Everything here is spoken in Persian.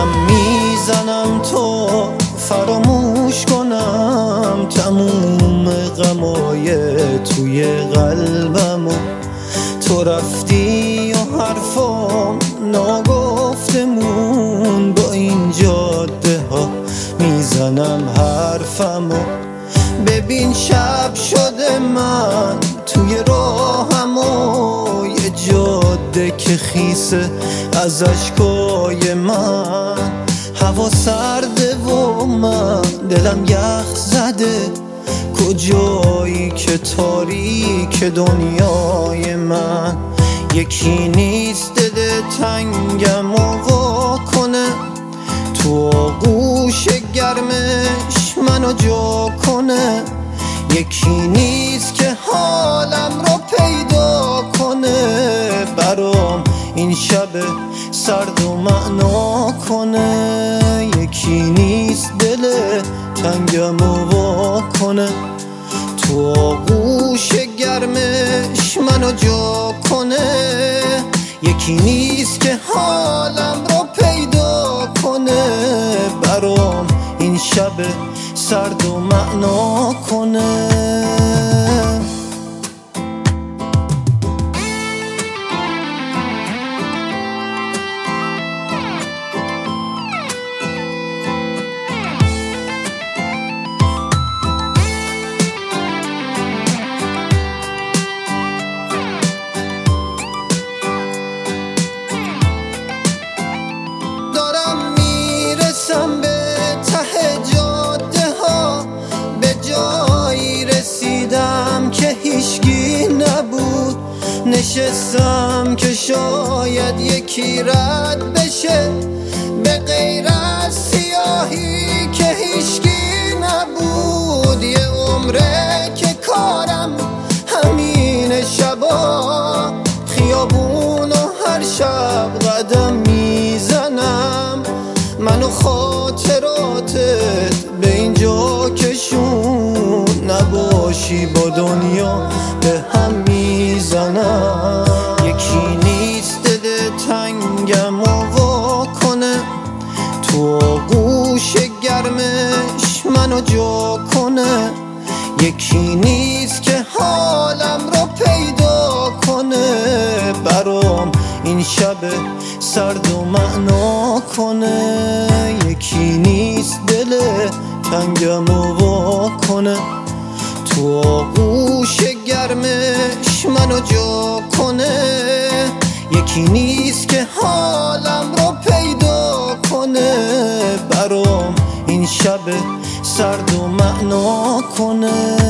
دلم میزنم تو فراموش کنم تموم غمای توی قلبمو. تو رفتی و حرفام ناگفتمون، با این جاده ها میزنم حرفمو. ببین شب شده من توی راهمو، یه جاده که خیسه از اشکای من. هوا سرده و من دلم یخ زده، کجایی که تاریک دنیای من. یکی نیست دل تنگم و وا کنه، تو آغوش گرمش منو جا کنه. یکی نیست که حالم رو پیدا کنه، برام این شب سرد و معنا کنه. یکی نیست دل تنگم و وا کنه، تو آغوش گرمش منو جا کنه. یکی نیست که حالم رو پیدا کنه، برام این شب سرد و معنا کنه. نشستم که شاید یکی رد بشه، به غیر از سیاهی که هیچکی نبود. یه عمره که کارم همین شبا، خیابون و هر شب قدم میزنم. من و خاطراتت به اینجا کشون، نباشی با دنیا به هم میزنم. یکی نیست دل تنگم و وا کنه، تو آغوش گرمش منو جا کنه. یکی نیست که حالم رو پیدا کنه، برام این شب سرد و معنا کنه. یکی نیست دل تنگم و وا کنه، تو آغوش گرمش منو جا کنه. یکی نیست که حالم رو پیدا کنه، برام این شب سرد و معنا کنه.